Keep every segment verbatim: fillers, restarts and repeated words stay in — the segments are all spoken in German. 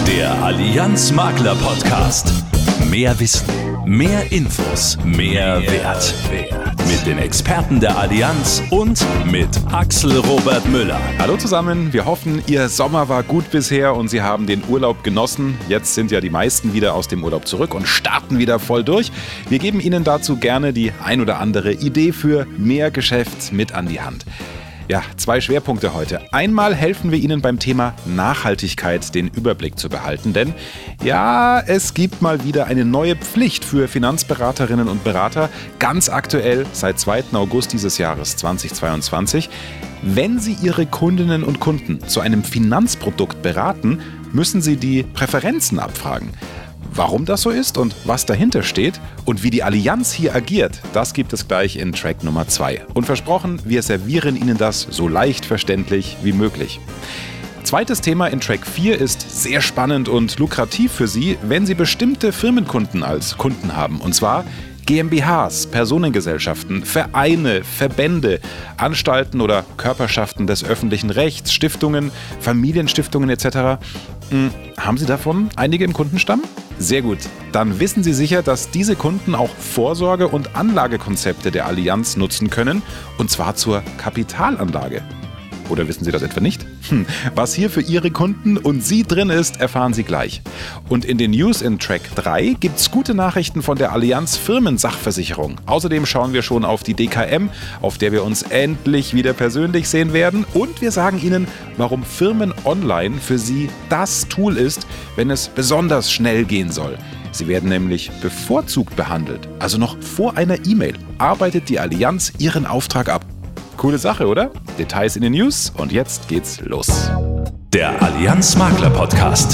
Der Allianz Makler Podcast. Mehr Wissen, mehr Infos, mehr Wert. Mit den Experten der Allianz und mit Axel Robert Müller. Hallo zusammen, wir hoffen, Ihr Sommer war gut bisher und Sie haben den Urlaub genossen. Jetzt sind ja die meisten wieder aus dem Urlaub zurück und starten wieder voll durch. Wir geben Ihnen dazu gerne die ein oder andere Idee für mehr Geschäft mit an die Hand. Ja, zwei Schwerpunkte heute. Einmal helfen wir Ihnen beim Thema Nachhaltigkeit den Überblick zu behalten, denn ja, es gibt mal wieder eine neue Pflicht für Finanzberaterinnen und Berater, ganz aktuell seit zweiten August dieses Jahres zweitausendzweiundzwanzig. Wenn Sie Ihre Kundinnen und Kunden zu einem Finanzprodukt beraten, müssen Sie die Präferenzen abfragen. Warum das so ist und was dahinter steht und wie die Allianz hier agiert, das gibt es gleich in Track Nummer zwei. Und versprochen, wir servieren Ihnen das so leicht verständlich wie möglich. Zweites Thema in Track vier ist sehr spannend und lukrativ für Sie, wenn Sie bestimmte Firmenkunden als Kunden haben. Und zwar GmbHs, Personengesellschaften, Vereine, Verbände, Anstalten oder Körperschaften des öffentlichen Rechts, Stiftungen, Familienstiftungen et cetera. Hm, haben Sie davon einige im Kundenstamm? Sehr gut. Dann wissen Sie sicher, dass diese Kunden auch Vorsorge- und Anlagekonzepte der Allianz nutzen können, und zwar zur Kapitalanlage. Oder wissen Sie das etwa nicht? Hm. Was hier für Ihre Kunden und Sie drin ist, erfahren Sie gleich. Und in den News in Track drei gibt's gute Nachrichten von der Allianz Firmensachversicherung. Außerdem schauen wir schon auf die D K M, auf der wir uns endlich wieder persönlich sehen werden. Und wir sagen Ihnen, warum Firmen Online für Sie das Tool ist, wenn es besonders schnell gehen soll. Sie werden nämlich bevorzugt behandelt. Also noch vor einer E-Mail arbeitet die Allianz Ihren Auftrag ab. Coole Sache, oder? Details in den News und jetzt geht's los. Der Allianz Makler Podcast.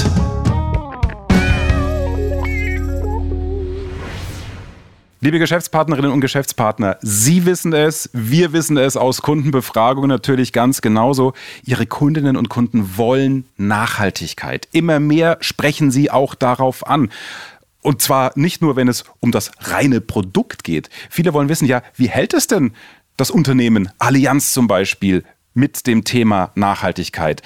Liebe Geschäftspartnerinnen und Geschäftspartner, Sie wissen es, wir wissen es aus Kundenbefragungen natürlich ganz genauso. Ihre Kundinnen und Kunden wollen Nachhaltigkeit. Immer mehr sprechen Sie auch darauf an. Und zwar nicht nur, wenn es um das reine Produkt geht. Viele wollen wissen, ja, wie hält es denn das Unternehmen Allianz zum Beispiel mit dem Thema Nachhaltigkeit?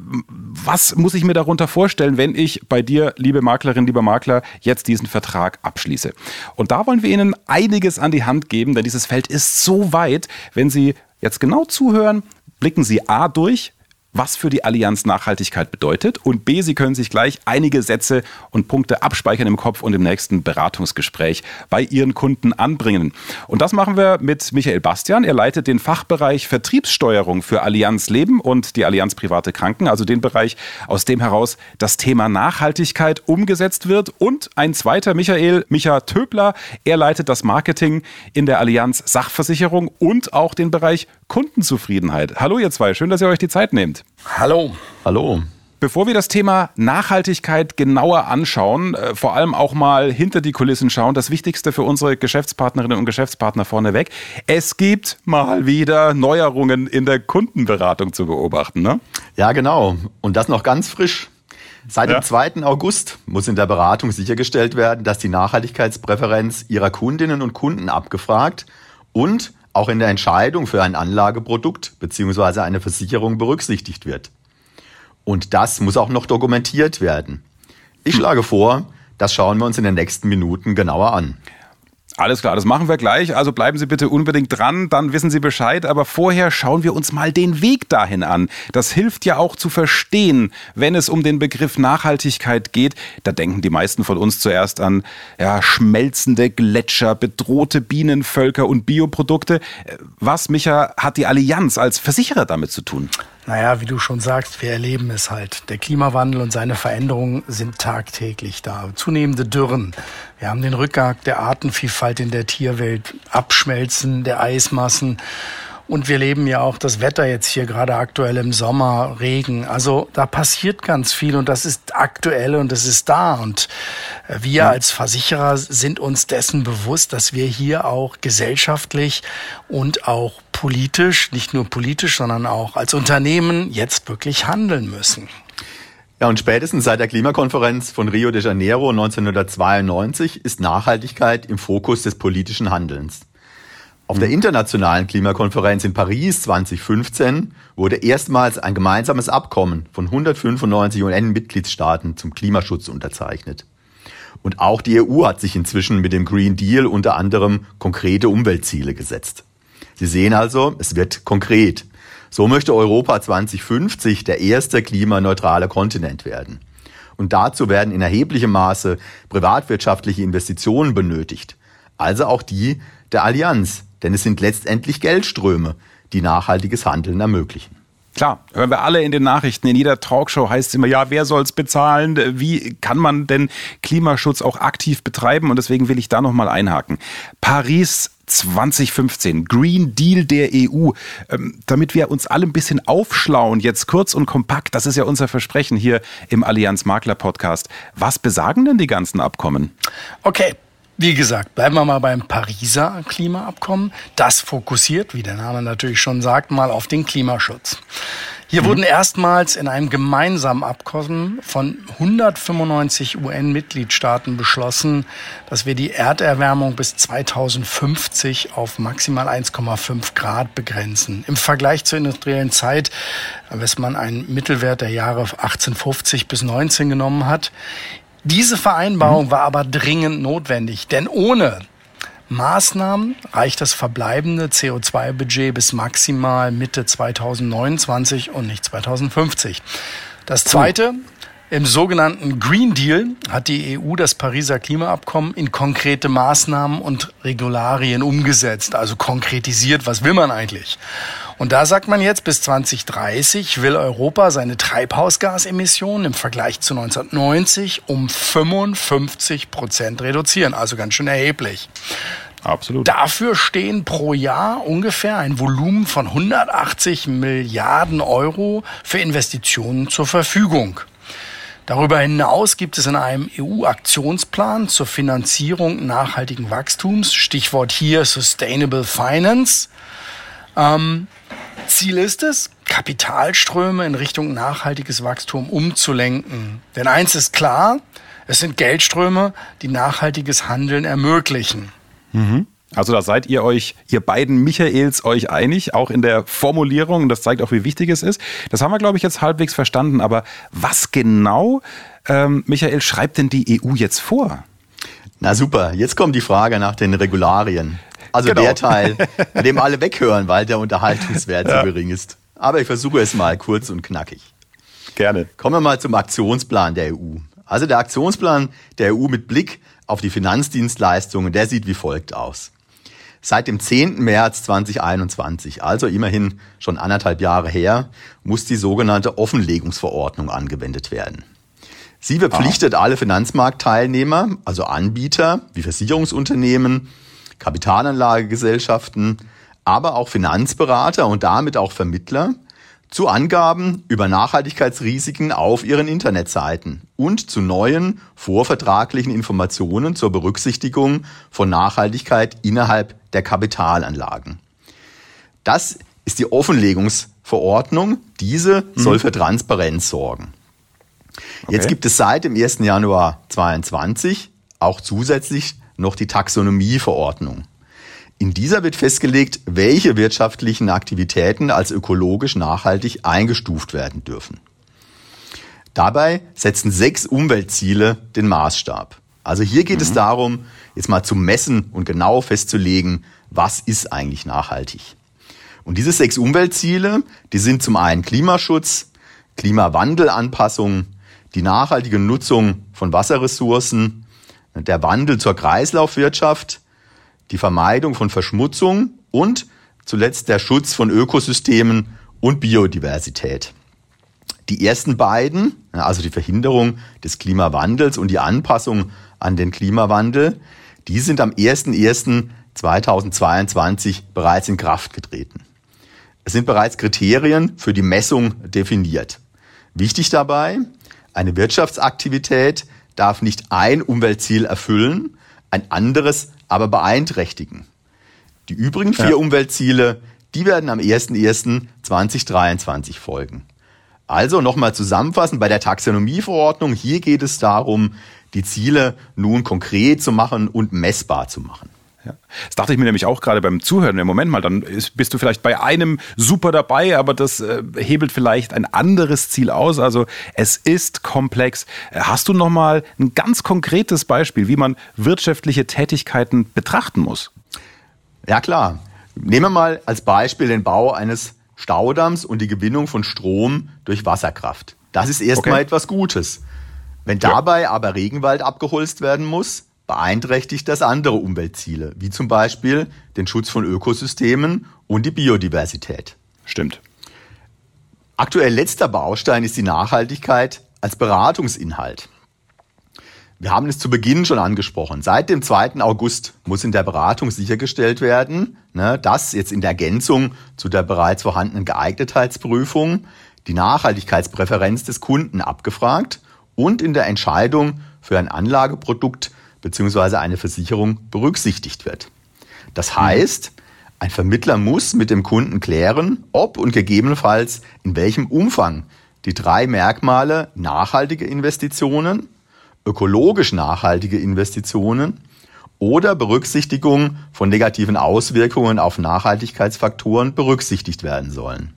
Was muss ich mir darunter vorstellen, wenn ich bei dir, liebe Maklerin, lieber Makler, jetzt diesen Vertrag abschließe? Und da wollen wir Ihnen einiges an die Hand geben, denn dieses Feld ist so weit. Wenn Sie jetzt genau zuhören, blicken Sie A durch, was für die Allianz Nachhaltigkeit bedeutet, und B, Sie können sich gleich einige Sätze und Punkte abspeichern im Kopf und im nächsten Beratungsgespräch bei Ihren Kunden anbringen. Und das machen wir mit Michael Bastian. Er leitet den Fachbereich Vertriebssteuerung für Allianz Leben und die Allianz Private Kranken, also den Bereich, aus dem heraus das Thema Nachhaltigkeit umgesetzt wird. Und ein zweiter, Michael, Micha Töbler, er leitet das Marketing in der Allianz Sachversicherung und auch den Bereich Kundenzufriedenheit. Hallo ihr zwei, schön, dass ihr euch die Zeit nehmt. Hallo. Hallo. Bevor wir das Thema Nachhaltigkeit genauer anschauen, äh, vor allem auch mal hinter die Kulissen schauen, das Wichtigste für unsere Geschäftspartnerinnen und Geschäftspartner vorneweg: Es gibt mal wieder Neuerungen in der Kundenberatung zu beobachten, ne? Ja, genau. Und das noch ganz frisch. Seit ja. dem zweiten August muss in der Beratung sichergestellt werden, dass die Nachhaltigkeitspräferenz Ihrer Kundinnen und Kunden abgefragt und auch in der Entscheidung für ein Anlageprodukt bzw. eine Versicherung berücksichtigt wird. Und das muss auch noch dokumentiert werden. Ich schlage vor, das schauen wir uns in den nächsten Minuten genauer an. Alles klar, das machen wir gleich. Also bleiben Sie bitte unbedingt dran, dann wissen Sie Bescheid. Aber vorher schauen wir uns mal den Weg dahin an. Das hilft ja auch zu verstehen, wenn es um den Begriff Nachhaltigkeit geht. Da denken die meisten von uns zuerst an ja, schmelzende Gletscher, bedrohte Bienenvölker und Bioprodukte. Was, Micha, hat die Allianz als Versicherer damit zu tun? Naja, wie du schon sagst, wir erleben es halt. Der Klimawandel und seine Veränderungen sind tagtäglich da. Zunehmende Dürren. Wir haben den Rückgang der Artenvielfalt in der Tierwelt, Abschmelzen der Eismassen. Und wir leben ja auch das Wetter jetzt hier gerade aktuell im Sommer, Regen. Also da passiert ganz viel und das ist aktuell und das ist da. Und wir ja. als Versicherer sind uns dessen bewusst, dass wir hier auch gesellschaftlich und auch politisch, nicht nur politisch, sondern auch als Unternehmen jetzt wirklich handeln müssen. Ja, und spätestens seit der Klimakonferenz von Rio de Janeiro neunzehnhundertzweiundneunzig ist Nachhaltigkeit im Fokus des politischen Handelns. Auf der internationalen Klimakonferenz in Paris zwanzig fünfzehn wurde erstmals ein gemeinsames Abkommen von hundertfünfundneunzig U N-Mitgliedstaaten zum Klimaschutz unterzeichnet. Und auch die E U hat sich inzwischen mit dem Green Deal unter anderem konkrete Umweltziele gesetzt. Sie sehen also, es wird konkret. So möchte Europa zwanzig fünfzig der erste klimaneutrale Kontinent werden. Und dazu werden in erheblichem Maße privatwirtschaftliche Investitionen benötigt. Also auch die der Allianz. Denn es sind letztendlich Geldströme, die nachhaltiges Handeln ermöglichen. Klar, hören wir alle in den Nachrichten, in jeder Talkshow heißt es immer, ja, wer soll es bezahlen? Wie kann man denn Klimaschutz auch aktiv betreiben? Und deswegen will ich da nochmal einhaken. Paris zwanzig fünfzehn, Green Deal der E U, ähm, damit wir uns alle ein bisschen aufschlauen, jetzt kurz und kompakt, das ist ja unser Versprechen hier im Allianz Makler Podcast. Was besagen denn die ganzen Abkommen? Okay. Wie gesagt, bleiben wir mal beim Pariser Klimaabkommen. Das fokussiert, wie der Name natürlich schon sagt, mal auf den Klimaschutz. Hier mhm. wurden erstmals in einem gemeinsamen Abkommen von hundertfünfundneunzig U N-Mitgliedstaaten beschlossen, dass wir die Erderwärmung bis zweitausendfünfzig auf maximal eins Komma fünf Grad begrenzen. Im Vergleich zur industriellen Zeit, wenn man einen Mittelwert der Jahre achtzehnhundertfünfzig bis neunzehn genommen hat. Diese Vereinbarung war aber dringend notwendig, denn ohne Maßnahmen reicht das verbleibende C O zwei Budget bis maximal Mitte zweitausendneunundzwanzig und nicht zweitausendfünfzig. Das Zweite, im sogenannten Green Deal hat die E U das Pariser Klimaabkommen in konkrete Maßnahmen und Regularien umgesetzt, also konkretisiert, was will man eigentlich? Und da sagt man jetzt, bis zwanzig dreißig will Europa seine Treibhausgasemissionen im Vergleich zu neunzehnhundertneunzig um fünfundfünfzig Prozent reduzieren, also ganz schön erheblich. Absolut. Dafür stehen pro Jahr ungefähr ein Volumen von hundertachtzig Milliarden Euro für Investitionen zur Verfügung. Darüber hinaus gibt es in einem E U-Aktionsplan zur Finanzierung nachhaltigen Wachstums, Stichwort hier Sustainable Finance, ähm, Ziel ist es, Kapitalströme in Richtung nachhaltiges Wachstum umzulenken. Denn eins ist klar, es sind Geldströme, die nachhaltiges Handeln ermöglichen. Mhm. Also da seid ihr euch, ihr beiden Michaels, euch einig, auch in der Formulierung. Das zeigt auch, wie wichtig es ist. Das haben wir, glaube ich, jetzt halbwegs verstanden. Aber was genau, ähm, Michael, schreibt denn die E U jetzt vor? Na super, jetzt kommt die Frage nach den Regularien. Also genau. Der Teil, bei dem alle weghören, weil der Unterhaltungswert ja. so gering ist. Aber ich versuche es mal kurz und knackig. Gerne. Kommen wir mal zum Aktionsplan der E U. Also der Aktionsplan der E U mit Blick auf die Finanzdienstleistungen, der sieht wie folgt aus. Seit dem zehnten März zweitausendeinundzwanzig, also immerhin schon anderthalb Jahre her, muss die sogenannte Offenlegungsverordnung angewendet werden. Sie verpflichtet ah. alle Finanzmarktteilnehmer, also Anbieter wie Versicherungsunternehmen, Kapitalanlagegesellschaften, aber auch Finanzberater und damit auch Vermittler zu Angaben über Nachhaltigkeitsrisiken auf ihren Internetseiten und zu neuen vorvertraglichen Informationen zur Berücksichtigung von Nachhaltigkeit innerhalb der Kapitalanlagen. Das ist die Offenlegungsverordnung. Diese mhm. soll für Transparenz sorgen. Okay. Jetzt gibt es seit dem ersten Januar zweitausendzweiundzwanzig auch zusätzlich noch die Taxonomieverordnung. In dieser wird festgelegt, welche wirtschaftlichen Aktivitäten als ökologisch nachhaltig eingestuft werden dürfen. Dabei setzen sechs Umweltziele den Maßstab. Also hier geht mhm. es darum, jetzt mal zu messen und genau festzulegen, was ist eigentlich nachhaltig. Und diese sechs Umweltziele, die sind zum einen Klimaschutz, Klimawandelanpassung, die nachhaltige Nutzung von Wasserressourcen, der Wandel zur Kreislaufwirtschaft, die Vermeidung von Verschmutzung und zuletzt der Schutz von Ökosystemen und Biodiversität. Die ersten beiden, also die Verhinderung des Klimawandels und die Anpassung an den Klimawandel, die sind am ersten ersten zweitausendzweiundzwanzig bereits in Kraft getreten. Es sind bereits Kriterien für die Messung definiert. Wichtig dabei, eine Wirtschaftsaktivität darf nicht ein Umweltziel erfüllen, ein anderes aber beeinträchtigen. Die übrigen vier ja. Umweltziele, die werden am ersten ersten zweitausenddreiundzwanzig folgen. Also nochmal zusammenfassend bei der Taxonomieverordnung, hier geht es darum, die Ziele nun konkret zu machen und messbar zu machen. Ja. Das dachte ich mir nämlich auch gerade beim Zuhören. Im Moment mal, dann ist, bist du vielleicht bei einem super dabei, aber das äh, hebelt vielleicht ein anderes Ziel aus. Also es ist komplex. Hast du noch mal ein ganz konkretes Beispiel, wie man wirtschaftliche Tätigkeiten betrachten muss? Ja klar. Nehmen wir mal als Beispiel den Bau eines Staudamms und die Gewinnung von Strom durch Wasserkraft. Das ist erstmal okay. etwas Gutes. Wenn dabei ja. aber Regenwald abgeholzt werden muss, beeinträchtigt das andere Umweltziele, wie zum Beispiel den Schutz von Ökosystemen und die Biodiversität. Stimmt. Aktuell letzter Baustein ist die Nachhaltigkeit als Beratungsinhalt. Wir haben es zu Beginn schon angesprochen. Seit dem zweiten August muss in der Beratung sichergestellt werden, dass jetzt in der Ergänzung zu der bereits vorhandenen Geeignetheitsprüfung die Nachhaltigkeitspräferenz des Kunden abgefragt und in der Entscheidung für ein Anlageprodukt bzw. eine Versicherung berücksichtigt wird. Das heißt, ein Vermittler muss mit dem Kunden klären, ob und gegebenenfalls in welchem Umfang die drei Merkmale nachhaltige Investitionen, ökologisch nachhaltige Investitionen oder Berücksichtigung von negativen Auswirkungen auf Nachhaltigkeitsfaktoren berücksichtigt werden sollen.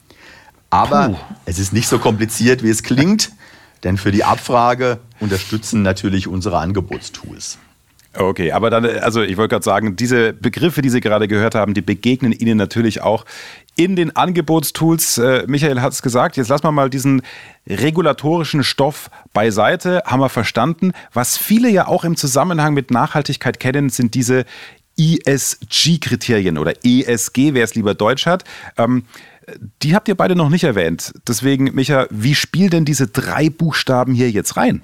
Aber Puh. es ist nicht so kompliziert, wie es klingt, denn für die Abfrage unterstützen natürlich unsere Angebotstools. Okay, aber dann, also ich wollte gerade sagen, diese Begriffe, die Sie gerade gehört haben, die begegnen Ihnen natürlich auch in den Angebotstools. Äh, Michael hat es gesagt, jetzt lassen wir mal diesen regulatorischen Stoff beiseite, haben wir verstanden. Was viele ja auch im Zusammenhang mit Nachhaltigkeit kennen, sind diese E S G-Kriterien oder E S G, wer es lieber Deutsch hat. Ähm, die habt ihr beide noch nicht erwähnt. Deswegen, Micha, wie spielen denn diese drei Buchstaben hier jetzt rein?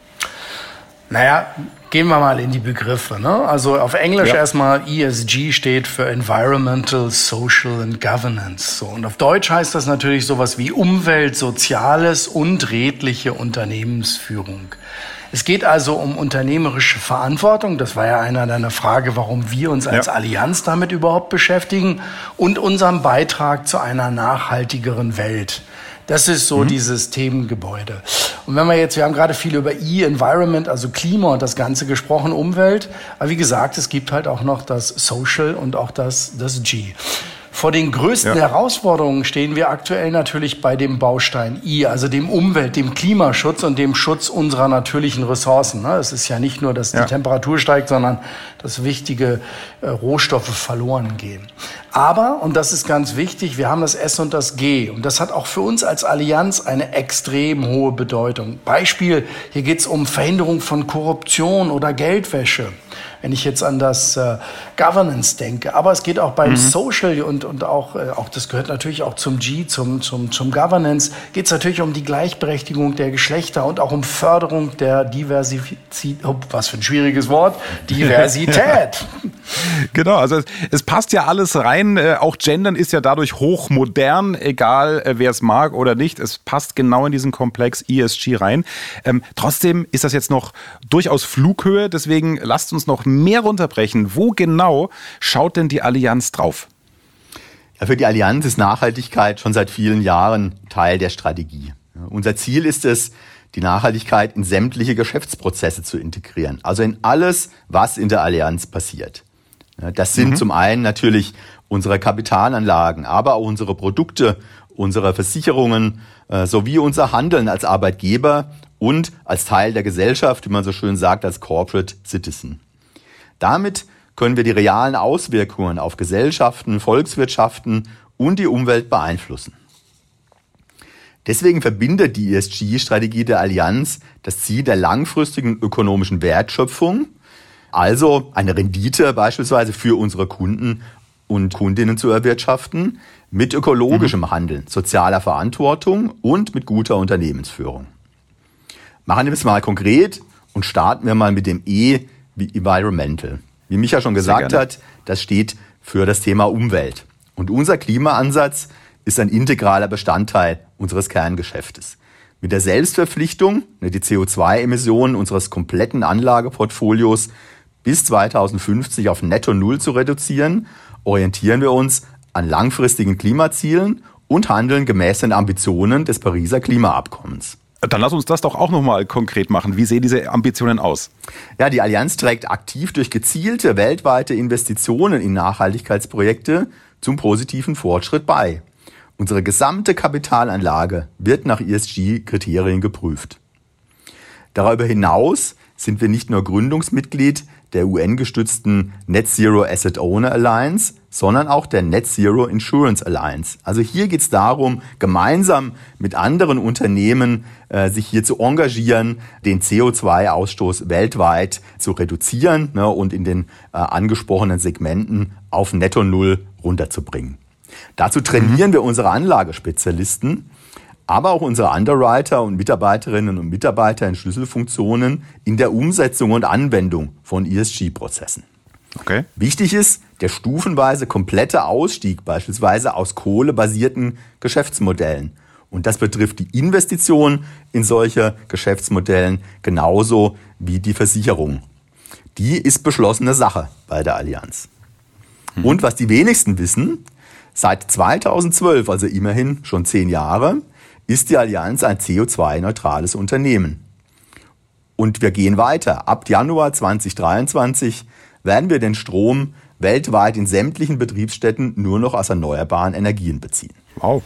Naja, gehen wir mal in die Begriffe. Ne? Also auf Englisch ja. erstmal E S G steht für Environmental, Social and Governance. So, und auf Deutsch heißt das natürlich sowas wie Umwelt, Soziales und redliche Unternehmensführung. Es geht also um unternehmerische Verantwortung. Das war ja einer deiner Frage, warum wir uns als ja. Allianz damit überhaupt beschäftigen und unseren Beitrag zu einer nachhaltigeren Welt. Das ist so mhm. dieses Themengebäude. Und wenn wir jetzt, wir haben gerade viel über E, Environment, also Klima und das Ganze gesprochen, Umwelt. Aber wie gesagt, es gibt halt auch noch das Social und auch das, das G. Vor den größten ja. Herausforderungen stehen wir aktuell natürlich bei dem Baustein I, also dem Umwelt-, dem Klimaschutz und dem Schutz unserer natürlichen Ressourcen. Es ist ja nicht nur, dass ja. die Temperatur steigt, sondern dass wichtige äh, Rohstoffe verloren gehen. Aber, und das ist ganz wichtig, wir haben das S und das G. Und das hat auch für uns als Allianz eine extrem hohe Bedeutung. Beispiel, hier geht es um Verhinderung von Korruption oder Geldwäsche. Wenn ich jetzt an das äh, Governance denke. Aber es geht auch beim mhm. Social und, und auch, äh, auch, das gehört natürlich auch zum G, zum, zum, zum Governance, geht es natürlich um die Gleichberechtigung der Geschlechter und auch um Förderung der Diversität, oh, was für ein schwieriges Wort, Diversität. Genau, also es, es passt ja alles rein. Äh, auch Gendern ist ja dadurch hochmodern, egal äh, wer es mag oder nicht. Es passt genau in diesen Komplex E S G rein. Ähm, trotzdem ist das jetzt noch durchaus Flughöhe, deswegen lasst uns noch mehr runterbrechen. Wo genau schaut denn die Allianz drauf? Ja, für die Allianz ist Nachhaltigkeit schon seit vielen Jahren Teil der Strategie. Ja, unser Ziel ist es, die Nachhaltigkeit in sämtliche Geschäftsprozesse zu integrieren. Also in alles, was in der Allianz passiert. Ja, das sind mhm. zum einen natürlich unsere Kapitalanlagen, aber auch unsere Produkte, unsere Versicherungen äh, sowie unser Handeln als Arbeitgeber und als Teil der Gesellschaft, wie man so schön sagt, als Corporate Citizen. Damit können wir die realen Auswirkungen auf Gesellschaften, Volkswirtschaften und die Umwelt beeinflussen. Deswegen verbindet die E S G-Strategie der Allianz das Ziel der langfristigen ökonomischen Wertschöpfung, also eine Rendite beispielsweise für unsere Kunden und Kundinnen zu erwirtschaften, mit ökologischem mhm. Handeln, sozialer Verantwortung und mit guter Unternehmensführung. Machen wir es mal konkret und starten wir mal mit dem E wie Environmental. Wie Micha schon gesagt hat, das steht für das Thema Umwelt. Und unser Klimaansatz ist ein integraler Bestandteil unseres Kerngeschäftes. Mit der Selbstverpflichtung, die C O zwei Emissionen unseres kompletten Anlageportfolios bis zweitausendfünfzig auf Netto Null zu reduzieren, orientieren wir uns an langfristigen Klimazielen und handeln gemäß den Ambitionen des Pariser Klimaabkommens. Dann lass uns das doch auch nochmal konkret machen. Wie sehen diese Ambitionen aus? Ja, die Allianz trägt aktiv durch gezielte weltweite Investitionen in Nachhaltigkeitsprojekte zum positiven Fortschritt bei. Unsere gesamte Kapitalanlage wird nach E S G-Kriterien geprüft. Darüber hinaus sind wir nicht nur Gründungsmitglied der U N-gestützten Net Zero Asset Owner Alliance, sondern auch der Net Zero Insurance Alliance. Also hier geht es darum, gemeinsam mit anderen Unternehmen äh, sich hier zu engagieren, den C O zwei Ausstoß weltweit zu reduzieren, ne, und in den äh, angesprochenen Segmenten auf Netto Null runterzubringen. Dazu trainieren mhm. wir unsere Anlagespezialisten, aber auch unsere Underwriter und Mitarbeiterinnen und Mitarbeiter in Schlüsselfunktionen in der Umsetzung und Anwendung von E S G-Prozessen. Okay. Wichtig ist der stufenweise komplette Ausstieg beispielsweise aus kohlebasierten Geschäftsmodellen. Und das betrifft die Investition in solche Geschäftsmodellen genauso wie die Versicherung. Die ist beschlossene Sache bei der Allianz. Mhm. Und was die wenigsten wissen, seit zweitausendzwölf, also immerhin schon zehn Jahre, ist die Allianz ein C O zwei neutrales Unternehmen. Und wir gehen weiter. Ab Januar zweitausenddreiundzwanzig werden wir den Strom weltweit in sämtlichen Betriebsstätten nur noch aus erneuerbaren Energien beziehen. Wow.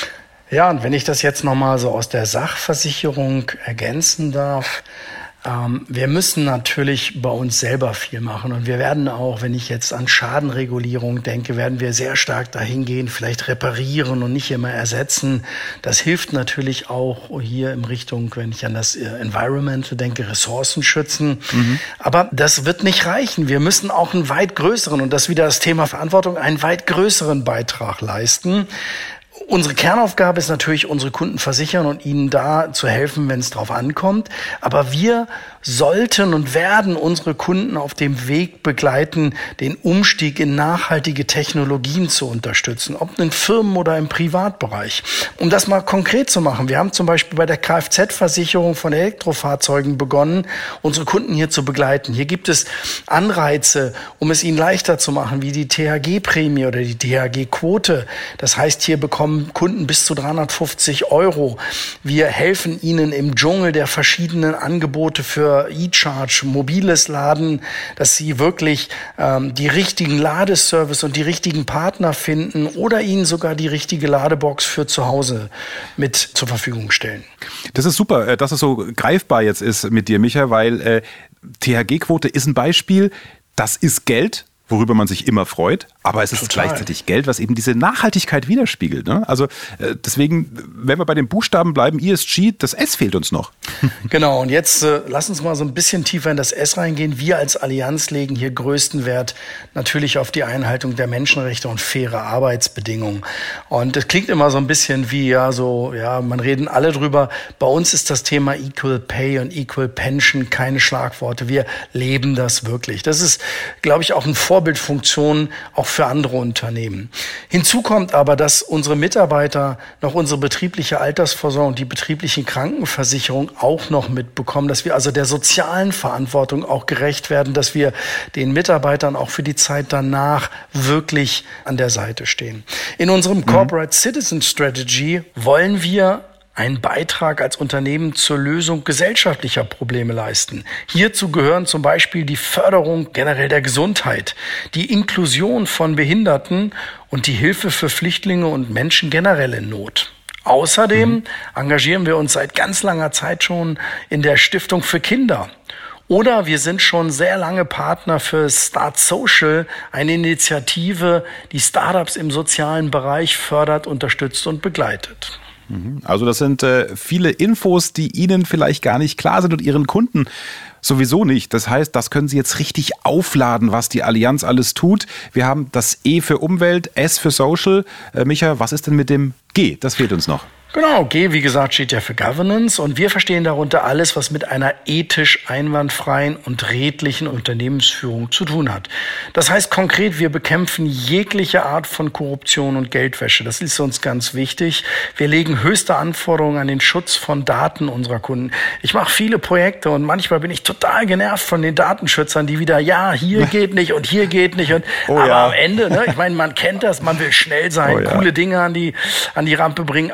Ja, und wenn ich das jetzt nochmal so aus der Sachversicherung ergänzen darf, Ähm, wir müssen natürlich bei uns selber viel machen und wir werden auch, wenn ich jetzt an Schadenregulierung denke, werden wir sehr stark dahin gehen, vielleicht reparieren und nicht immer ersetzen. Das hilft natürlich auch hier in Richtung, wenn ich an das Environment denke, Ressourcen schützen. Mhm. Aber das wird nicht reichen. Wir müssen auch einen weit größeren, und das ist wieder das Thema Verantwortung, einen weit größeren Beitrag leisten. Unsere Kernaufgabe ist natürlich, unsere Kunden versichern und ihnen da zu helfen, wenn es drauf ankommt. Aber wir sollten und werden unsere Kunden auf dem Weg begleiten, den Umstieg in nachhaltige Technologien zu unterstützen, ob in Firmen oder im Privatbereich. Um das mal konkret zu machen, wir haben zum Beispiel bei der Kfz-Versicherung von Elektrofahrzeugen begonnen, unsere Kunden hier zu begleiten. Hier gibt es Anreize, um es ihnen leichter zu machen, wie die T H G-Prämie oder die T H G-Quote. Das heißt, hier bekommen Kunden bis zu dreihundertfünfzig Euro. Wir helfen ihnen im Dschungel der verschiedenen Angebote für E-Charge, mobiles Laden, dass sie wirklich ähm, die richtigen Ladeservice und die richtigen Partner finden oder ihnen sogar die richtige Ladebox für zu Hause mit zur Verfügung stellen. Das ist super, dass es so greifbar jetzt ist mit dir, Micha, weil äh, T H G-Quote ist ein Beispiel, das ist Geld, worüber man sich immer freut, aber es ist Total. gleichzeitig Geld, was eben diese Nachhaltigkeit widerspiegelt. Ne? Also äh, deswegen, wenn wir bei den Buchstaben bleiben, E S G, das S fehlt uns noch. Genau, und jetzt äh, lass uns mal so ein bisschen tiefer in das S reingehen. Wir als Allianz legen hier größten Wert natürlich auf die Einhaltung der Menschenrechte und faire Arbeitsbedingungen. Und das klingt immer so ein bisschen wie, ja, so, ja, man reden alle drüber. Bei uns ist das Thema Equal Pay und Equal Pension keine Schlagworte. Wir leben das wirklich. Das ist, glaube ich, auch ein Vorbildfunktion, auch für andere Unternehmen. Hinzu kommt aber, dass unsere Mitarbeiter noch unsere betriebliche Altersvorsorge und die betriebliche Krankenversicherung auch noch mitbekommen, dass wir also der sozialen Verantwortung auch gerecht werden, dass wir den Mitarbeitern auch für die Zeit danach wirklich an der Seite stehen. In unserem mhm. Corporate Citizen Strategy wollen wir einen Beitrag als Unternehmen zur Lösung gesellschaftlicher Probleme leisten. Hierzu gehören zum Beispiel die Förderung generell der Gesundheit, die Inklusion von Behinderten und die Hilfe für Flüchtlinge und Menschen generell in Not. Außerdem mhm. engagieren wir uns seit ganz langer Zeit schon in der Stiftung für Kinder. Oder wir sind schon sehr lange Partner für Start Social, eine Initiative, die Startups im sozialen Bereich fördert, unterstützt und begleitet. Also das sind äh, viele Infos, die Ihnen vielleicht gar nicht klar sind und Ihren Kunden sowieso nicht. Das heißt, das können Sie jetzt richtig aufladen, was die Allianz alles tut. Wir haben das E für Umwelt, S für Social. Äh, Micha, was ist denn mit dem G? Das fehlt uns noch. Genau, G, wie gesagt, steht ja für Governance und wir verstehen darunter alles, was mit einer ethisch einwandfreien und redlichen Unternehmensführung zu tun hat. Das heißt konkret, wir bekämpfen jegliche Art von Korruption und Geldwäsche. Das ist uns ganz wichtig. Wir legen höchste Anforderungen an den Schutz von Daten unserer Kunden. Ich mache viele Projekte und manchmal bin ich total genervt von den Datenschützern, die wieder, ja, hier geht nicht und hier geht nicht. Und, oh, aber ja. am Ende, ne, ich meine, man kennt das, man will schnell sein, oh, ja. coole Dinge an die, an die Rampe bringen, aber am Ende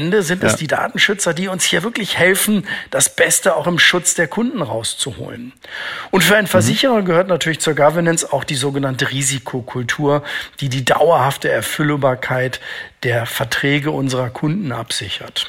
Ende sind es Ja. die Datenschützer, die uns hier wirklich helfen, das Beste auch im Schutz der Kunden rauszuholen. Und für einen Versicherer mhm. gehört natürlich zur Governance auch die sogenannte Risikokultur, die die dauerhafte Erfüllbarkeit der Verträge unserer Kunden absichert.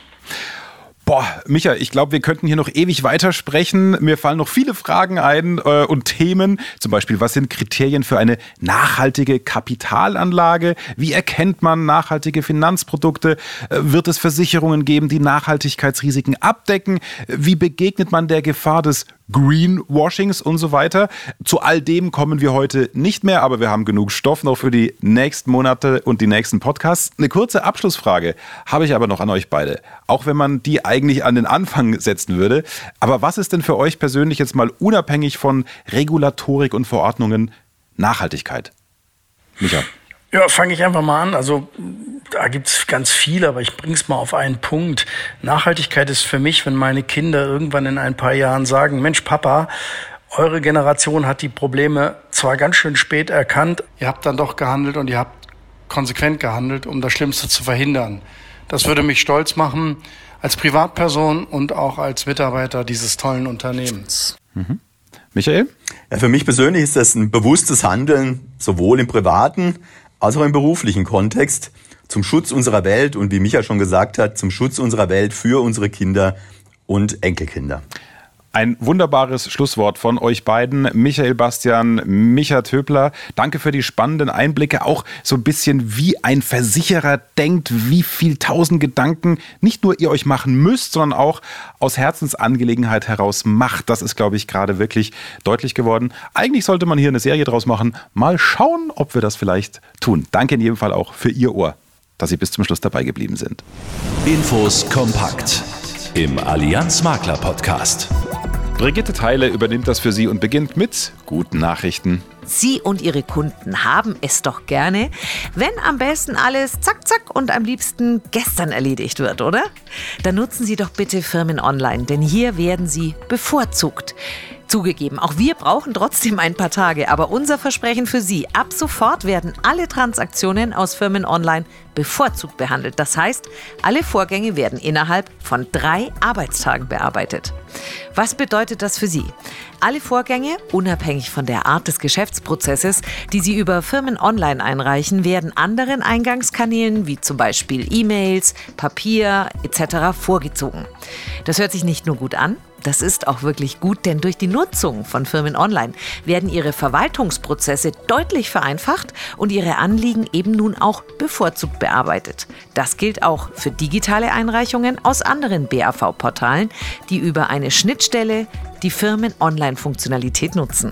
Boah, Micha, ich glaube, wir könnten hier noch ewig weitersprechen. Mir fallen noch viele Fragen ein äh, und Themen. Zum Beispiel, was sind Kriterien für eine nachhaltige Kapitalanlage? Wie erkennt man nachhaltige Finanzprodukte? Äh, wird es Versicherungen geben, die Nachhaltigkeitsrisiken abdecken? Wie begegnet man der Gefahr des Greenwashings und so weiter? Zu all dem kommen wir heute nicht mehr, aber wir haben genug Stoff noch für die nächsten Monate und die nächsten Podcasts. Eine kurze Abschlussfrage habe ich aber noch an euch beide. Auch wenn man die eigentlich an den Anfang setzen würde. Aber was ist denn für euch persönlich jetzt mal unabhängig von Regulatorik und Verordnungen Nachhaltigkeit? Micha. Ja, fange ich einfach mal an. Also da gibt's ganz viel, aber ich bring's mal auf einen Punkt. Nachhaltigkeit ist für mich, wenn meine Kinder irgendwann in ein paar Jahren sagen, Mensch, Papa, eure Generation hat die Probleme zwar ganz schön spät erkannt, ihr habt dann doch gehandelt und ihr habt konsequent gehandelt, um das Schlimmste zu verhindern. Das würde mich stolz machen als Privatperson und auch als Mitarbeiter dieses tollen Unternehmens. Mhm. Michael? Ja, für mich persönlich ist das ein bewusstes Handeln, sowohl im privaten als auch im beruflichen Kontext, zum Schutz unserer Welt und wie Micha schon gesagt hat, zum Schutz unserer Welt für unsere Kinder und Enkelkinder. Ein wunderbares Schlusswort von euch beiden, Michael Bastian, Micha Töpler. Danke für die spannenden Einblicke, auch so ein bisschen wie ein Versicherer denkt, wie viel tausend Gedanken nicht nur ihr euch machen müsst, sondern auch aus Herzensangelegenheit heraus macht. Das ist, glaube ich, gerade wirklich deutlich geworden. Eigentlich sollte man hier eine Serie draus machen. Mal schauen, ob wir das vielleicht tun. Danke in jedem Fall auch für Ihr Ohr, dass Sie bis zum Schluss dabei geblieben sind. Infos kompakt im Allianz Makler Podcast. Brigitte Theile übernimmt das für Sie und beginnt mit guten Nachrichten. Sie und Ihre Kunden haben es doch gerne, wenn am besten alles zack, zack und am liebsten gestern erledigt wird, oder? Dann nutzen Sie doch bitte Firmen Online, denn hier werden Sie bevorzugt. Zugegeben, auch wir brauchen trotzdem ein paar Tage, aber unser Versprechen für Sie, ab sofort werden alle Transaktionen aus Firmen Online bevorzugt behandelt. Das heißt, alle Vorgänge werden innerhalb von drei Arbeitstagen bearbeitet. Was bedeutet das für Sie? Alle Vorgänge, unabhängig von der Art des Geschäftsprozesses, die Sie über Firmen Online einreichen, werden anderen Eingangskanälen wie zum Beispiel E-Mails, Papier et cetera vorgezogen. Das hört sich nicht nur gut an, das ist auch wirklich gut, denn durch die Nutzung von Firmen Online werden Ihre Verwaltungsprozesse deutlich vereinfacht und Ihre Anliegen eben nun auch bevorzugt bearbeitet. Das gilt auch für digitale Einreichungen aus anderen B A V-Portalen, die über eine Schnittstelle die Firmen Online-Funktionalität nutzen.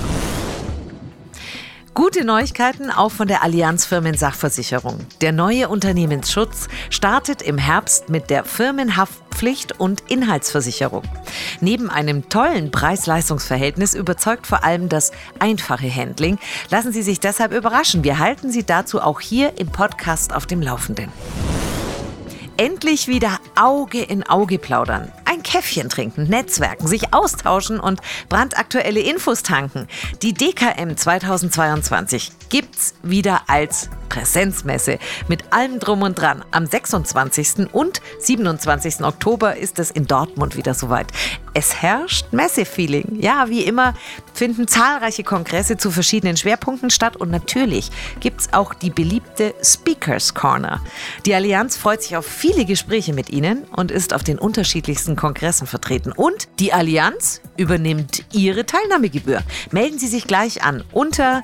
Gute Neuigkeiten auch von der Allianz Firmensachversicherung. Der neue Unternehmensschutz startet im Herbst mit der Firmenhaftpflicht und Inhaltsversicherung. Neben einem tollen Preis-Leistungs-Verhältnis überzeugt vor allem das einfache Handling. Lassen Sie sich deshalb überraschen. Wir halten Sie dazu auch hier im Podcast auf dem Laufenden. Endlich wieder Auge in Auge plaudern. Ein Käffchen trinken, netzwerken, sich austauschen und brandaktuelle Infos tanken. Die D K M zweitausendzweiundzwanzig gibt's wieder als Präsenzmesse mit allem drum und dran. Am sechsundzwanzigsten und siebenundzwanzigsten Oktober ist es in Dortmund wieder soweit. Es herrscht Messe-Feeling. Ja, wie immer finden zahlreiche Kongresse zu verschiedenen Schwerpunkten statt und natürlich gibt's auch die beliebte Speakers Corner. Die Allianz freut sich auf viele Gespräche mit Ihnen und ist auf den unterschiedlichsten Kongressen vertreten. Und die Allianz übernimmt Ihre Teilnahmegebühr. Melden Sie sich gleich an unter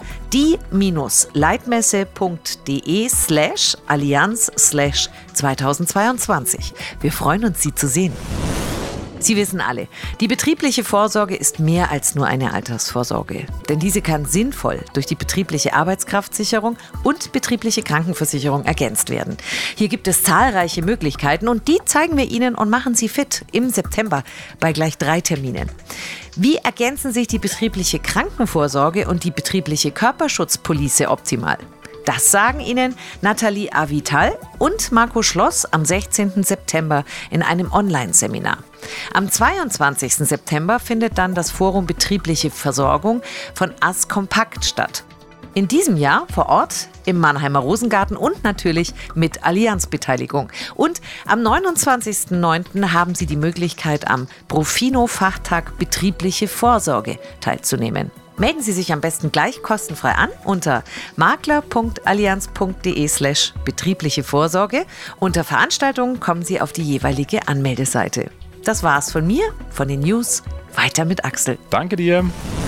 die-leitmesse.de slash allianz slash zweitausendzweiundzwanzig. Wir freuen uns, Sie zu sehen. Sie wissen alle, die betriebliche Vorsorge ist mehr als nur eine Altersvorsorge. Denn diese kann sinnvoll durch die betriebliche Arbeitskraftsicherung und betriebliche Krankenversicherung ergänzt werden. Hier gibt es zahlreiche Möglichkeiten und die zeigen wir Ihnen und machen Sie fit im September bei gleich drei Terminen. Wie ergänzen sich die betriebliche Krankenvorsorge und die betriebliche Körperschutzpolice optimal? Das sagen Ihnen Nathalie Avital und Marco Schloss am sechzehnten September in einem Online-Seminar. Am zweiundzwanzigsten September findet dann das Forum Betriebliche Versorgung von A S Kompakt statt. In diesem Jahr vor Ort im Mannheimer Rosengarten und natürlich mit Allianz-Beteiligung. Und am neunundzwanzigsten neunten haben Sie die Möglichkeit, am Profino-Fachtag Betriebliche Vorsorge teilzunehmen. Melden Sie sich am besten gleich kostenfrei an unter makler.allianz.de slash betriebliche Vorsorge. Unter Veranstaltungen kommen Sie auf die jeweilige Anmeldeseite. Das war's von mir, von den News. Weiter mit Axel. Danke dir.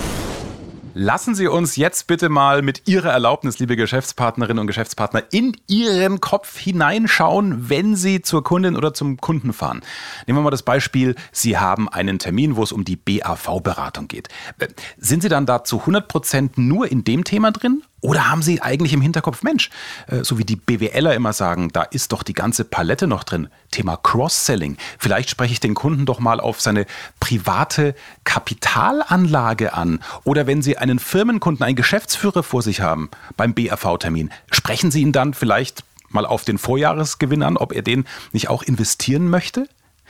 Lassen Sie uns jetzt bitte mal mit Ihrer Erlaubnis, liebe Geschäftspartnerinnen und Geschäftspartner, in Ihren Kopf hineinschauen, wenn Sie zur Kundin oder zum Kunden fahren. Nehmen wir mal das Beispiel, Sie haben einen Termin, wo es um die B A V-Beratung geht. Sind Sie dann da zu hundert Prozent nur in dem Thema drin? Oder haben Sie eigentlich im Hinterkopf, Mensch, so wie die BWLer immer sagen, da ist doch die ganze Palette noch drin. Thema Cross-Selling. Vielleicht spreche ich den Kunden doch mal auf seine private Kapitalanlage an. Oder wenn Sie einen Firmenkunden, einen Geschäftsführer vor sich haben beim B A V-Termin, sprechen Sie ihn dann vielleicht mal auf den Vorjahresgewinn an, ob er den nicht auch investieren möchte?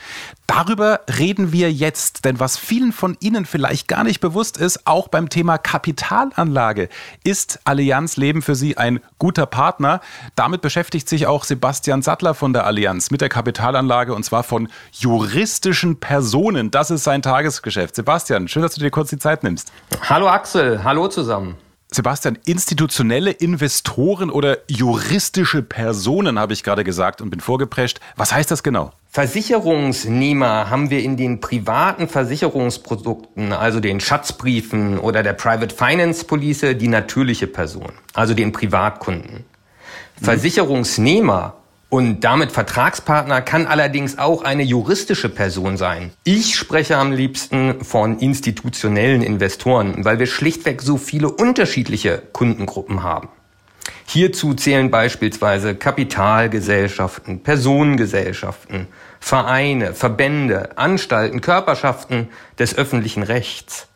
Darüber reden wir jetzt, denn was vielen von Ihnen vielleicht gar nicht bewusst ist, auch beim Thema Kapitalanlage ist Allianz Leben für Sie ein guter Partner. Damit beschäftigt sich auch Sebastian Sattler von der Allianz mit der Kapitalanlage und zwar von juristischen Personen. Das ist sein Tagesgeschäft. Sebastian, schön, dass du dir kurz die Zeit nimmst. Hallo Axel, hallo zusammen. Sebastian, institutionelle Investoren oder juristische Personen, habe ich gerade gesagt und bin vorgeprescht. Was heißt das genau? Versicherungsnehmer haben wir in den privaten Versicherungsprodukten, also den Schatzbriefen oder der Private Finance Police, die natürliche Person, also den Privatkunden. Mhm. Versicherungsnehmer und damit Vertragspartner kann allerdings auch eine juristische Person sein. Ich spreche am liebsten von institutionellen Investoren, weil wir schlichtweg so viele unterschiedliche Kundengruppen haben. Hierzu zählen beispielsweise Kapitalgesellschaften, Personengesellschaften, Vereine, Verbände, Anstalten, Körperschaften des öffentlichen Rechts,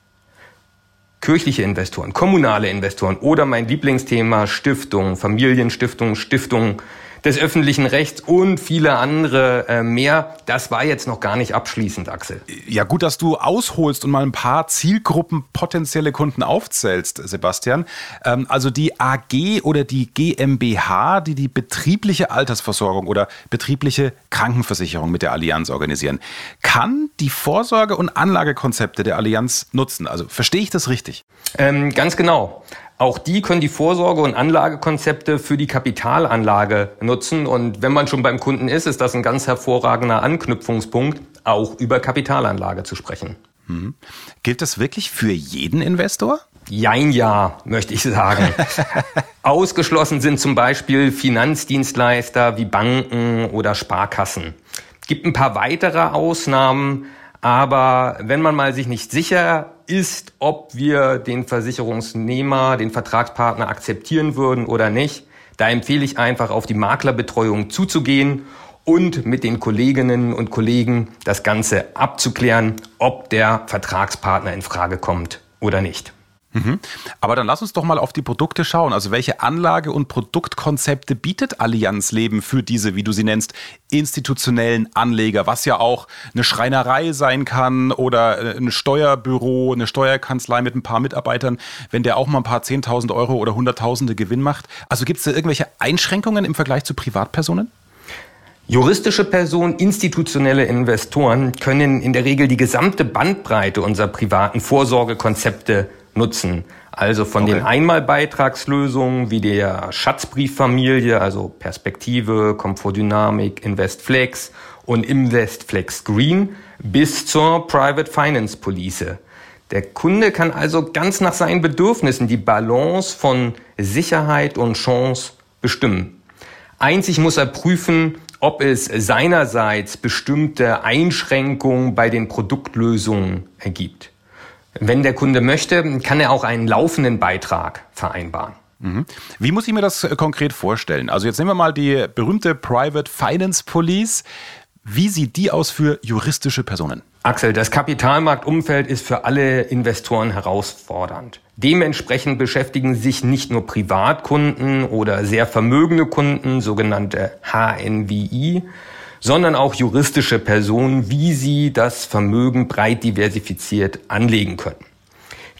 kirchliche Investoren, kommunale Investoren oder mein Lieblingsthema Stiftungen, Familienstiftungen, Stiftungen des öffentlichen Rechts und viele andere äh, mehr. Das war jetzt noch gar nicht abschließend, Axel. Ja, gut, dass du ausholst und mal ein paar Zielgruppen potenzielle Kunden aufzählst, Sebastian. Ähm, also die A G oder die G m b H, die die betriebliche Altersversorgung oder betriebliche Krankenversicherung mit der Allianz organisieren, kann die Vorsorge- und Anlagekonzepte der Allianz nutzen. Also verstehe ich das richtig? Ähm, ganz genau. Auch die können die Vorsorge- und Anlagekonzepte für die Kapitalanlage nutzen. Und wenn man schon beim Kunden ist, ist das ein ganz hervorragender Anknüpfungspunkt, auch über Kapitalanlage zu sprechen. Mhm. Gilt das wirklich für jeden Investor? Jein, ja, möchte ich sagen. Ausgeschlossen sind zum Beispiel Finanzdienstleister wie Banken oder Sparkassen. Es gibt ein paar weitere Ausnahmen, aber wenn man mal sich nicht sicher ist, ob wir den Versicherungsnehmer, den Vertragspartner akzeptieren würden oder nicht, da empfehle ich einfach, auf die Maklerbetreuung zuzugehen und mit den Kolleginnen und Kollegen das Ganze abzuklären, ob der Vertragspartner in Frage kommt oder nicht. Mhm. Aber dann lass uns doch mal auf die Produkte schauen. Also welche Anlage- und Produktkonzepte bietet Allianz Leben für diese, wie du sie nennst, institutionellen Anleger, was ja auch eine Schreinerei sein kann oder ein Steuerbüro, eine Steuerkanzlei mit ein paar Mitarbeitern, wenn der auch mal ein paar Zehntausend Euro oder Hunderttausende Gewinn macht. Also gibt es da irgendwelche Einschränkungen im Vergleich zu Privatpersonen? Juristische Personen, institutionelle Investoren können in der Regel die gesamte Bandbreite unserer privaten Vorsorgekonzepte nutzen. Also von okay. den Einmalbeitragslösungen wie der Schatzbrieffamilie, also Perspektive, Komfortdynamik, Investflex und Investflex Green bis zur Private Finance Police. Der Kunde kann also ganz nach seinen Bedürfnissen die Balance von Sicherheit und Chance bestimmen. Einzig muss er prüfen, ob es seinerseits bestimmte Einschränkungen bei den Produktlösungen gibt. Wenn der Kunde möchte, kann er auch einen laufenden Beitrag vereinbaren. Mhm. Wie muss ich mir das konkret vorstellen? Also jetzt nehmen wir mal die berühmte Private Finance Police. Wie sieht die aus für juristische Personen? Axel, das Kapitalmarktumfeld ist für alle Investoren herausfordernd. Dementsprechend beschäftigen sich nicht nur Privatkunden oder sehr vermögende Kunden, sogenannte H N W I, sondern auch juristische Personen, wie sie das Vermögen breit diversifiziert anlegen können.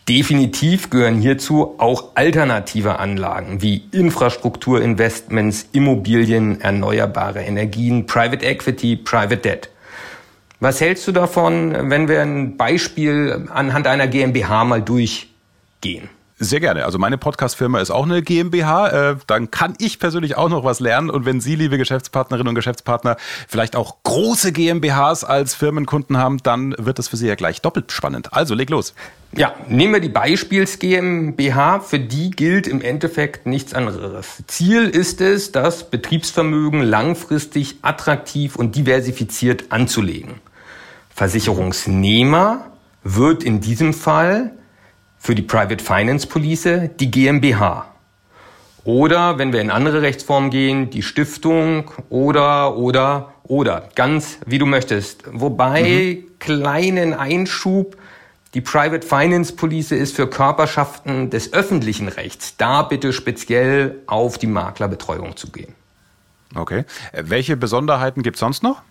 Definitiv gehören hierzu auch alternative Anlagen wie Infrastrukturinvestments, Immobilien, erneuerbare Energien, Private Equity, Private Debt. Was hältst du davon, wenn wir ein Beispiel anhand einer GmbH mal durchgehen? Sehr gerne. Also meine Podcast-Firma ist auch eine GmbH. Äh, dann kann ich persönlich auch noch was lernen. Und wenn Sie, liebe Geschäftspartnerinnen und Geschäftspartner, vielleicht auch große GmbHs als Firmenkunden haben, dann wird das für Sie ja gleich doppelt spannend. Also leg los. Ja, nehmen wir die Beispiels-GmbH. Für die gilt im Endeffekt nichts anderes. Ziel ist es, das Betriebsvermögen langfristig attraktiv und diversifiziert anzulegen. Versicherungsnehmer wird in diesem Fall für die Private Finance Police die GmbH. Oder, wenn wir in andere Rechtsformen gehen, die Stiftung oder, oder, oder. Ganz wie du möchtest. Wobei, mhm. kleinen Einschub, die Private Finance Police ist für Körperschaften des öffentlichen Rechts. Da bitte speziell auf die Maklerbetreuung zu gehen. Okay. Welche Besonderheiten gibt es sonst noch?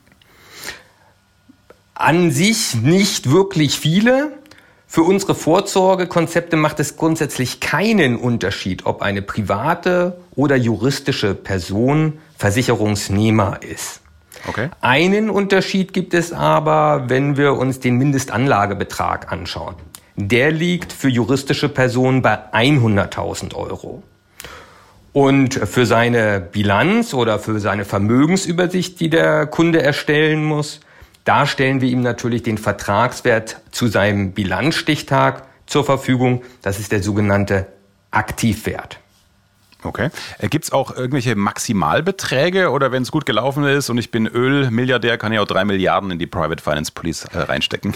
An sich nicht wirklich viele. Für unsere Vorsorgekonzepte macht es grundsätzlich keinen Unterschied, ob eine private oder juristische Person Versicherungsnehmer ist. Okay. Einen Unterschied gibt es aber, wenn wir uns den Mindestanlagebetrag anschauen. Der liegt für juristische Personen bei hunderttausend Euro. Und für seine Bilanz oder für seine Vermögensübersicht, die der Kunde erstellen muss, da stellen wir ihm natürlich den Vertragswert zu seinem Bilanzstichtag zur Verfügung. Das ist der sogenannte Aktivwert. Okay. Gibt es auch irgendwelche Maximalbeträge oder wenn es gut gelaufen ist und ich bin Ölmilliardär, kann ich auch drei Milliarden in die Private Finance Police äh, reinstecken?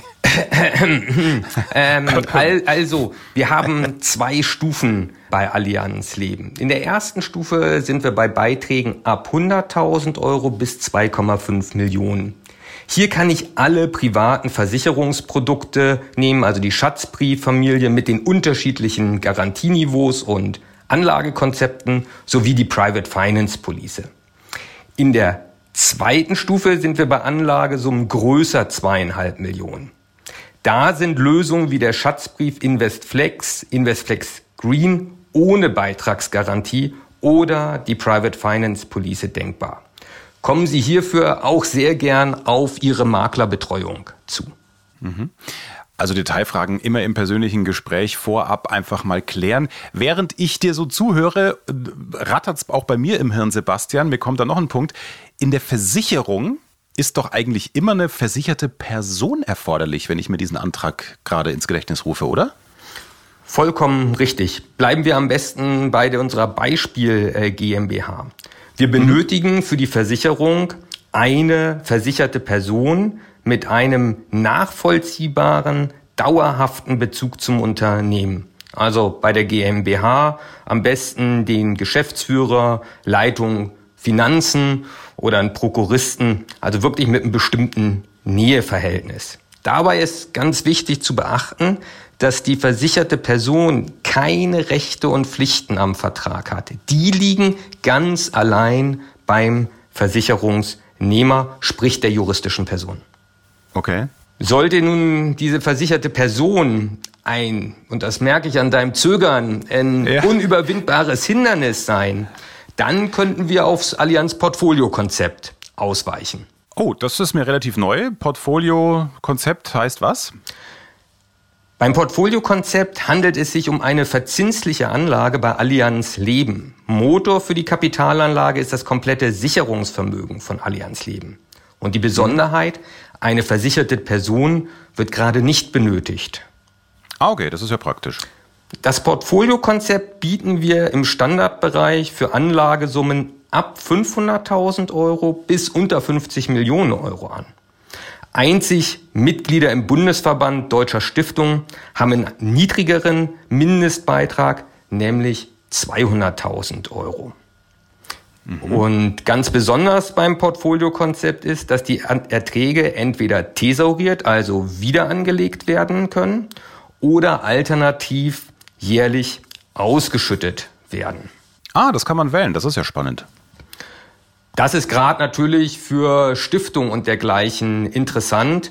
ähm, also, wir haben zwei Stufen bei Allianz Leben. In der ersten Stufe sind wir bei Beiträgen ab hunderttausend Euro bis zwei Komma fünf Millionen. Hier kann ich alle privaten Versicherungsprodukte nehmen, also die Schatzbrieffamilie mit den unterschiedlichen Garantieniveaus und Anlagekonzepten sowie die Private Finance Police. In der zweiten Stufe sind wir bei Anlagesummen größer zweieinhalb Millionen. Da sind Lösungen wie der Schatzbrief InvestFlex, InvestFlex Green ohne Beitragsgarantie oder die Private Finance Police denkbar. Kommen Sie hierfür auch sehr gern auf Ihre Maklerbetreuung zu. Also Detailfragen immer im persönlichen Gespräch vorab einfach mal klären. Während ich dir so zuhöre, rattert es auch bei mir im Hirn, Sebastian. Mir kommt da noch ein Punkt. In der Versicherung ist doch eigentlich immer eine versicherte Person erforderlich, wenn ich mir diesen Antrag gerade ins Gedächtnis rufe, oder? Vollkommen richtig. Bleiben wir am besten bei unserer Beispiel-GmbH. Wir benötigen für die Versicherung eine versicherte Person mit einem nachvollziehbaren, dauerhaften Bezug zum Unternehmen. Also bei der GmbH am besten den Geschäftsführer, Leitung Finanzen oder einen Prokuristen, also wirklich mit einem bestimmten Näheverhältnis. Dabei ist ganz wichtig zu beachten, dass die versicherte Person keine Rechte und Pflichten am Vertrag hat. Die liegen ganz allein beim Versicherungsnehmer, sprich der juristischen Person. Okay. Sollte nun diese versicherte Person ein, und das merke ich an deinem Zögern, ein ja. unüberwindbares Hindernis sein, dann könnten wir aufs Allianz-Portfolio-Konzept ausweichen. Oh, das ist mir relativ neu. Portfolio-Konzept heißt was? Beim Portfolio-Konzept handelt es sich um eine verzinsliche Anlage bei Allianz Leben. Motor für die Kapitalanlage ist das komplette Sicherungsvermögen von Allianz Leben. Und die Besonderheit, eine versicherte Person wird gerade nicht benötigt. Ah, okay, das ist ja praktisch. Das Portfolio-Konzept bieten wir im Standardbereich für Anlagesummen ab fünfhunderttausend Euro bis unter fünfzig Millionen Euro an. Einzig Mitglieder im Bundesverband Deutscher Stiftungen haben einen niedrigeren Mindestbeitrag, nämlich zweihunderttausend Euro. Mhm. Und ganz besonders beim Portfoliokonzept ist, dass die Erträge entweder thesauriert, also wieder angelegt werden können, oder alternativ jährlich ausgeschüttet werden. Ah, das kann man wählen, das ist ja spannend. Das ist gerade natürlich für Stiftungen und dergleichen interessant,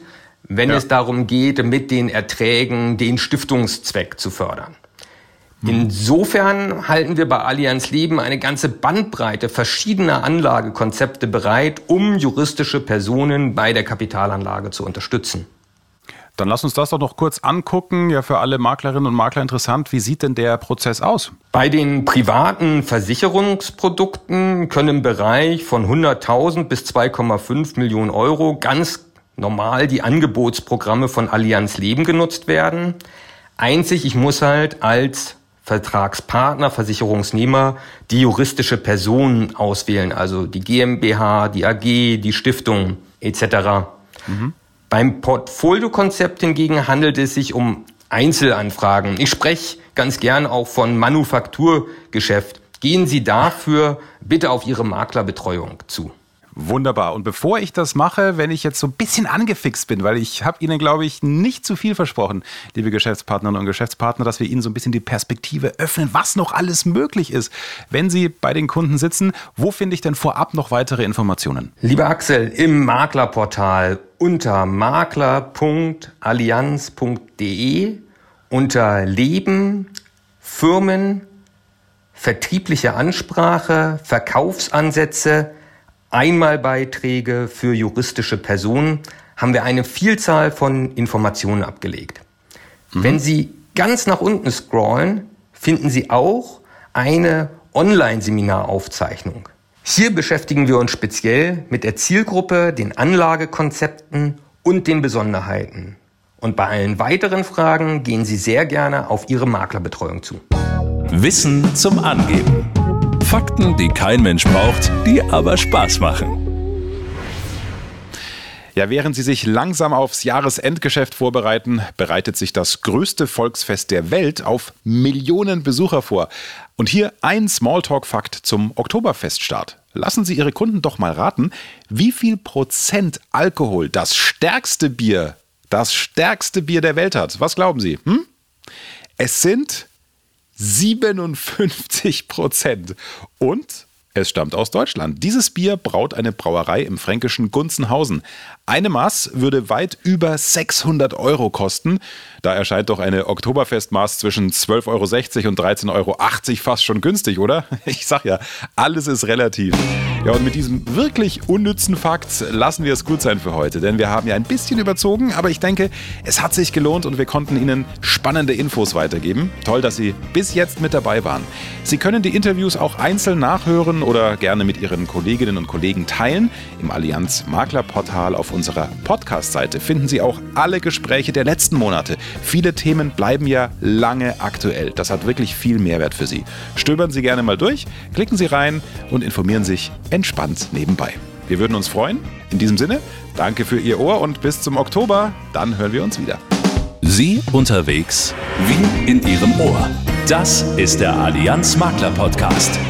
wenn ja. es darum geht, mit den Erträgen den Stiftungszweck zu fördern. Insofern halten wir bei Allianz Leben eine ganze Bandbreite verschiedener Anlagekonzepte bereit, um juristische Personen bei der Kapitalanlage zu unterstützen. Dann lass uns das doch noch kurz angucken. Ja, für alle Maklerinnen und Makler interessant. Wie sieht denn der Prozess aus? Bei den privaten Versicherungsprodukten können im Bereich von hunderttausend bis zwei Komma fünf Millionen Euro ganz normal die Angebotsprogramme von Allianz Leben genutzt werden. Einzig, ich muss halt als Vertragspartner, Versicherungsnehmer die juristische Person auswählen, also die GmbH, die A G, die Stiftung et cetera. Mhm. Beim Portfoliokonzept hingegen handelt es sich um Einzelanfragen. Ich spreche ganz gern auch von Manufakturgeschäft. Gehen Sie dafür bitte auf Ihre Maklerbetreuung zu. Wunderbar. Und bevor ich das mache, wenn ich jetzt so ein bisschen angefixt bin, weil ich habe Ihnen, glaube ich, nicht zu viel versprochen, liebe Geschäftspartnerinnen und Geschäftspartner, dass wir Ihnen so ein bisschen die Perspektive öffnen, was noch alles möglich ist, wenn Sie bei den Kunden sitzen. Wo finde ich denn vorab noch weitere Informationen? Lieber Axel, im Maklerportal unter makler punkt allianz punkt de unter Leben, Firmen, vertriebliche Ansprache, Verkaufsansätze, Einmalbeiträge für juristische Personen haben wir eine Vielzahl von Informationen abgelegt. Mhm. Wenn Sie ganz nach unten scrollen, finden Sie auch eine Online-Seminaraufzeichnung. Hier beschäftigen wir uns speziell mit der Zielgruppe, den Anlagekonzepten und den Besonderheiten. Und bei allen weiteren Fragen gehen Sie sehr gerne auf Ihre Maklerbetreuung zu. Wissen zum Angeben. Fakten, die kein Mensch braucht, die aber Spaß machen. Ja, während Sie sich langsam aufs Jahresendgeschäft vorbereiten, bereitet sich das größte Volksfest der Welt auf Millionen Besucher vor. Und hier ein Smalltalk-Fakt zum Oktoberfeststart. Lassen Sie Ihre Kunden doch mal raten, wie viel Prozent Alkohol das stärkste Bier, das stärkste Bier der Welt hat. Was glauben Sie? Hm? Es sind siebenundfünfzig Prozent. Und es stammt aus Deutschland. Dieses Bier braut eine Brauerei im fränkischen Gunzenhausen. Eine Maß würde weit über sechshundert Euro kosten. Da erscheint doch eine Oktoberfestmaß zwischen zwölf Euro sechzig und dreizehn Euro achtzig fast schon günstig, oder? Ich sag ja, alles ist relativ. Ja, und mit diesem wirklich unnützen Fakt lassen wir es gut sein für heute. Denn wir haben ja ein bisschen überzogen, aber ich denke, es hat sich gelohnt und wir konnten Ihnen spannende Infos weitergeben. Toll, dass Sie bis jetzt mit dabei waren. Sie können die Interviews auch einzeln nachhören oder gerne mit Ihren Kolleginnen und Kollegen teilen. Im Allianz Maklerportal auf unserer Podcast-Seite finden Sie auch alle Gespräche der letzten Monate. Viele Themen bleiben ja lange aktuell. Das hat wirklich viel Mehrwert für Sie. Stöbern Sie gerne mal durch, klicken Sie rein und informieren sich entspannt nebenbei. Wir würden uns freuen. In diesem Sinne, danke für Ihr Ohr und bis zum Oktober. Dann hören wir uns wieder. Sie unterwegs wie in Ihrem Ohr. Das ist der Allianz Makler Podcast.